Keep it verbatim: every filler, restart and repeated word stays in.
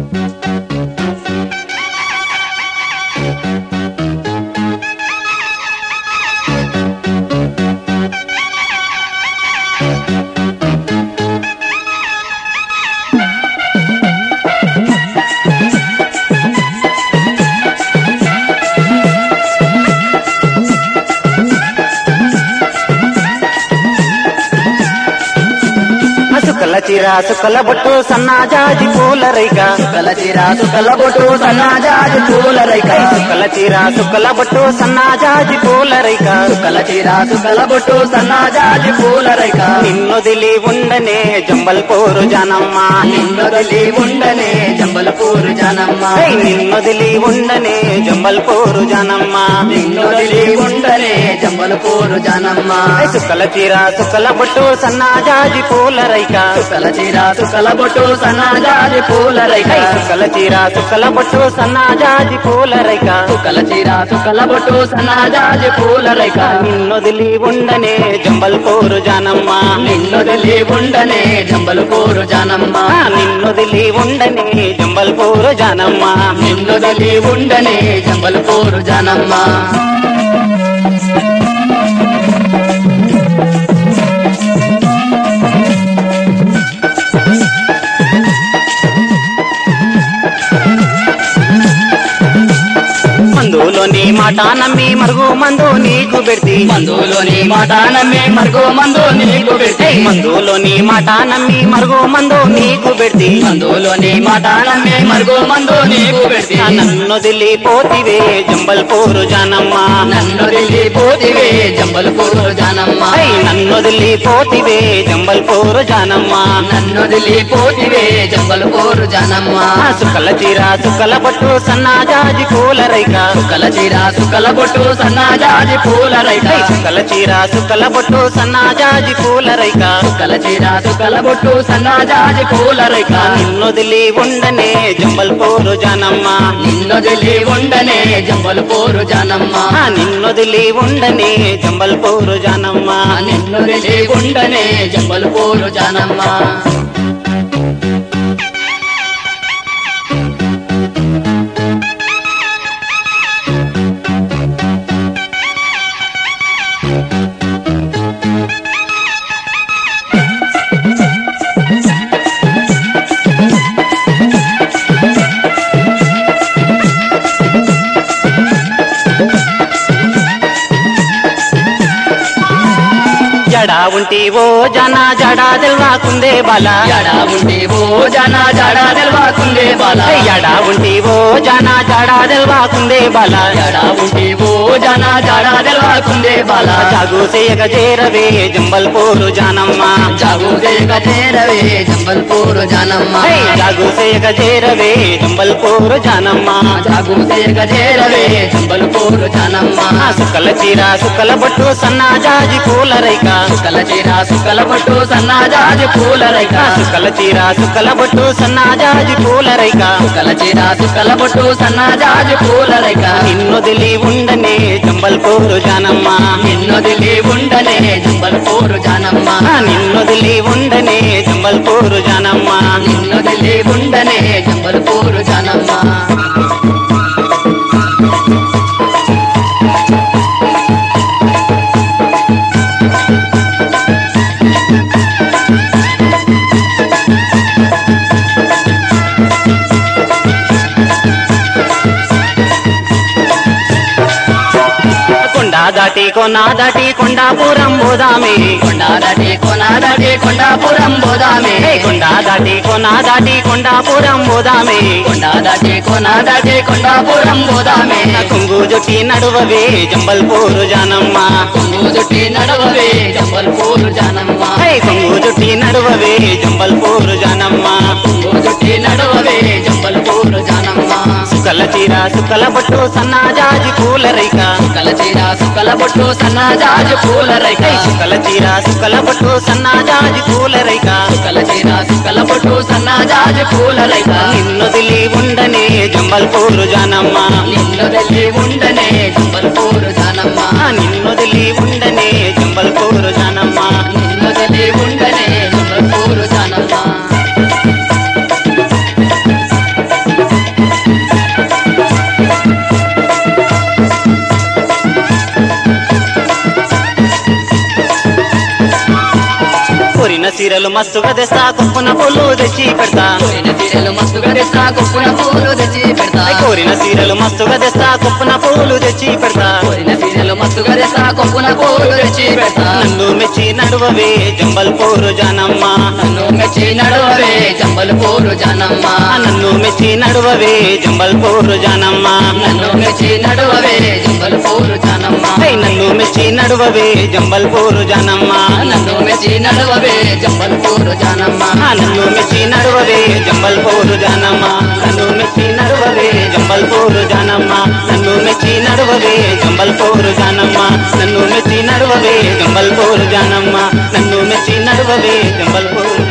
సుకల చీర సుకల బొట్టు సన్నాజాజి పూల రైక సుకల చీర సుకల బొట్టు సన్నాజాజి పూల రైక సుకల చీర సుకల బొట్టు సన్నాజాజి పూల రైక సుకల చీర సుకల బొట్టు సన్నాజాజి పూల రైక నిన్నొదిలి ఉండనే జంబల్పూరు జనమ్మ నిన్నొదిలి ఉండనే జంబల్పూరు జనమ్మ నిన్నొదిలి ఉండనే జంబల్పూరు జనమ్మ నిన్నొదిలి ఉండనే జంబల్పూరు జనమ్మ సుకల చీర సుకల బొట్టు సన్నాజాజి పూల రైక సుకల చీర సుకల బొట్టు సన్నాజాజి పూల రైక సుకల చీర సుకల బొట్టు సన్నాజాజి పూల రైక సుకల చీర సుకల బొట్టు సన్నాజాజి పూల రైక నిన్నొదిలి ఉండనే జంబల్పూరు జనమ్మ నిన్నొదిలి ఉండనే జంబల్పూరు జనమ్మ నిన్నొదిలి ఉండనే జంబల్పూరు జనమ్మ నిన్నొదిలి ఉండనే జంబల్పూరు జనమ్మ మందులోని మాట నమ్మి మరుగు మందు నీకు పెడితే మందులోని మాట నమ్మి మరుగు మందు నీకు పెడితే మందులోని మాట నమ్మి మరుగు మందు నీకు పెడితే మందులోని మాట నమ్మి మరుగు మందు నీకు పెడితే నన్నొదిలి పోతివే జంబల్పూరు జనమ్మ నన్నొదిలి పోతివే జంబల్పూరు జనమ్మ నన్నొదిలి పోతివే జంబల్పూరు జనమ్మ నన్నొదిలి పోతివే జంబల్పూరు జనమ్మ సుకల చీర సుకల బొట్టు సన్నాజాజి పూల రైక సుకల చీర సుకల బొట్టు సన్నాజాజి పూల రైక సుకల చీర సుకల బొట్టు సన్నాజాజి పూల రైక సుకల చీర సుకల బొట్టు సన్నాజాజి పూల రైక నిన్నొదిలి ఉండనే జంబల్పూరు జనమ్మ నిన్నొదిలి ఉండనే జంబల్పూరు జనమ్మ నిన్నొదిలి ఉండనే జంబల్పూరు జనమ్మ నిన్నొదిలి ఉండనే జంబల్పూరు జనమ్మ జడా ఉంటి ఓ జన జడా తెల్వాకుందే బాల జడా ఉంటి ఓ జన జడా తెల్వాకుందే బాల జడా ఉంటి ఓ జన జడా తెల్వాకుందే బాల జడా ఉంటి ఓ జన జడా తెల్వాకుందే బాల జాగు సేయగ చేరవే జంబల్పూరు జనమ్మ జాగు సేయగ చేరవే జంబల్పూరు జనమ్మ జాగు సేయగ చేరవే జంబల్పూరు జనమ్మ జాగు సేయగ చేరవే జంబల్పూరు జనమ్మ సుకల చీర సుకల బొట్టు సన్నాజాజి పూల రైక సుకల చీర సుకల బొట్టు సన్నాజాజి పూల రైక సుకల చీర సుకల బొట్టు సన్నాజాజి పూల రైక సుకల చీర సుకల బొట్టు సన్నాజాజి పూల రైక నిన్నొదిలి ఉండనే జంబల్పూరు జనమ్మ నిన్నొదిలి ఉండనే జంబల్పూరు జనమ్మ నిన్నొదిలి ఉండనే జంబల్పూరు జనమ్మ నిన్నొదిలి ఉండనే జంబల్పూరు జనమ్మ దాటి కొనా దాటి కొండాపురం బోదామే కొండా దాటి కొనా దాటి కొండాపురం బోదామే కొండా దాటి కొనా దాటి కొండాపురం బోదామే కొండా దాటి కొనా దాటి కొండాపురం బోదామే కొంగు జొట్టి నడువవే జంబల్పూరు జనమ్మ కొంగు జొట్టి నడువవే జంబల్పూరు జనమ్మ కొంగు జొట్టి నడువవే జంబల్పూరు జనమ్మ కొంగు జొట్టి నడువవే జంబల్పూరు జనమ్మ సుకల చీర సుకల బొట్టు సన్నాజాజి పూల రైక సుకల చీర సుకల బొట్టు సన్నాజాజి పూల రైక సుకల చీర సుకల బొట్టు సన్నాజాజి పూల రైక సుకల చీర సుకల బొట్టు సన్నాజాజి పూల రైక నిన్నొదిలి ఉండనే జంబల్పూరు జనమ్మ నిన్నొదిలి ఉండనే జంబల్పూరు జనమ్మ నిన్నొదిలి ఉండనే జంబల్పూరు జనమ్మ నిన్నొదిలి ఉండనే జంబల్పూరు జనమ్మ చీరలు మస్తుగా తెస్తా కుప్పున పూలు తెచ్చి పెడతా కోరిన చీరలు మస్తుగా తెస్తా కొప్పున పూలు తెచ్చి పెడతా కోరిన చీరలు మస్తుగా తెస్తా కుప్పున పూలు తెచ్చి పెడతా కోరిన చీరలు మస్తుగా తెస్తా కొప్పున పూలు తెచ్చి పెడతా నన్ను మెచ్చి నడువవే జంబల్పూరు జానమ్మ నన్ను మెచ్చి నడువవే జంబల్పూరు జానమ్మ నన్ను మెచ్చి నడువవే జంబల్పూరు జానమ్మ నన్ను మెచ్చి నడువవే జంబల్పూరు జానమ్మ హై నన్ను మెచ్చి నడువవే జంబల్పూరు జానమ్మ నన్ను మెచ్చి నడువవే జంబల్పూరు జానమ్మ నన్ను మెచ్చి నడువవే జంబల్పూరు జానమ్మ నన్ను మెచ్చి నడువవే జంబల్పూరు జానమ్మ నన్ను మెచ్చి నడువవే జంబల్పూరు జానమ్మ నన్ను మెచ్చి నడువవే జంబల్పూరు జానమ్మ నన్ను మెచ్చి నడువవే జంబల్పూరు